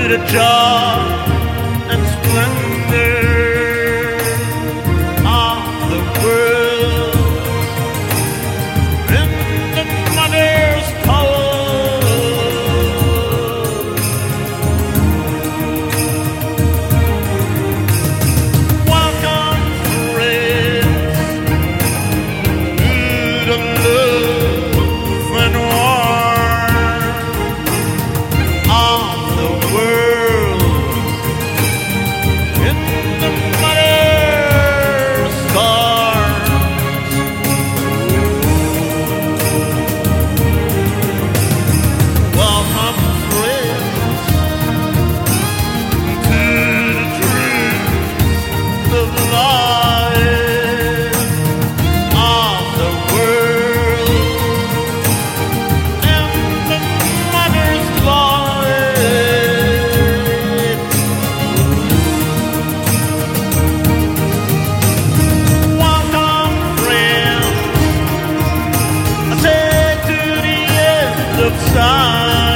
the joy and splendor of the world in the mother's power. Welcome, friends, to the love and warmth of the world in the mother's arms. Welcome, friends, to the dreams of life of the world in the mother's life. Welcome, friends, I say to the end of time.